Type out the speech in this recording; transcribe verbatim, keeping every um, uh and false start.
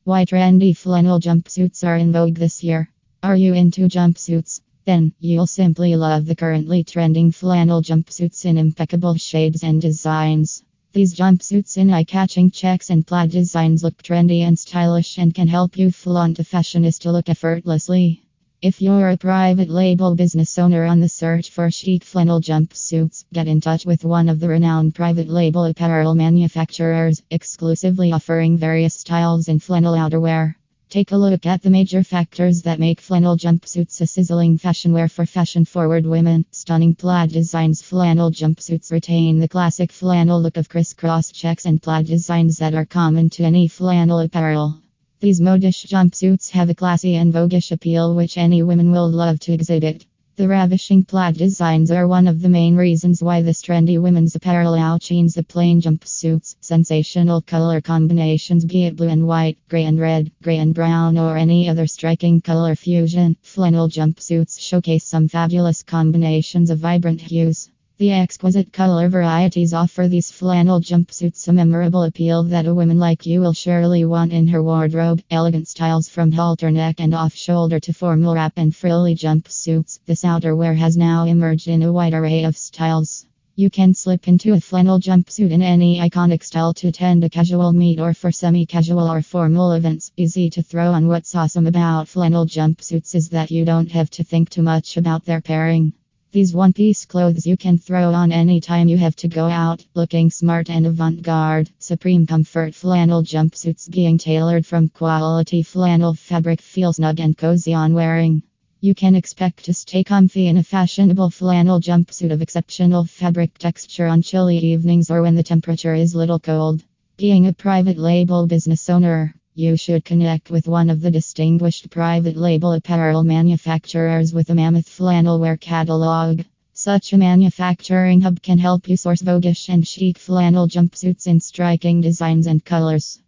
Why trendy flannel jumpsuits are in vogue this year? Are you into jumpsuits? Then you'll simply love the currently trending flannel jumpsuits in impeccable shades and designs. These jumpsuits in eye-catching checks and plaid designs look trendy and stylish and can help you flaunt a fashionista look effortlessly. If you're a private label business owner on the search for chic flannel jumpsuits, get in touch with one of the renowned private label apparel manufacturers, exclusively offering various styles in flannel outerwear. Take a look at the major factors that make flannel jumpsuits a sizzling fashion wear for fashion-forward women. Stunning plaid designs. Flannel jumpsuits retain the classic flannel look of crisscross checks and plaid designs that are common to any flannel apparel. These modish jumpsuits have a classy and voguish appeal which any woman will love to exhibit. The ravishing plaid designs are one of the main reasons why this trendy women's apparel outshines the plain jumpsuits. Sensational color combinations, be it blue and white, gray and red, gray and brown, or any other striking color fusion. Flannel jumpsuits showcase some fabulous combinations of vibrant hues. The exquisite color varieties offer these flannel jumpsuits a memorable appeal that a woman like you will surely want in her wardrobe. Elegant styles from halter neck and off-shoulder to formal wrap and frilly jumpsuits. This outerwear has now emerged in a wide array of styles. You can slip into a flannel jumpsuit in any iconic style to attend a casual meet or for semi-casual or formal events. Easy to throw on. What's awesome about flannel jumpsuits is that you don't have to think too much about their pairing. These one-piece clothes you can throw on anytime you have to go out, looking smart and avant-garde. Supreme comfort. Flannel jumpsuits being tailored from quality flannel fabric feel snug and cozy on wearing. You can expect to stay comfy in a fashionable flannel jumpsuit of exceptional fabric texture on chilly evenings or when the temperature is little cold. Being a private label business owner, you should connect with one of the distinguished private label apparel manufacturers with a mammoth flannel wear catalog. Such a manufacturing hub can help you source voguish and chic flannel jumpsuits in striking designs and colors.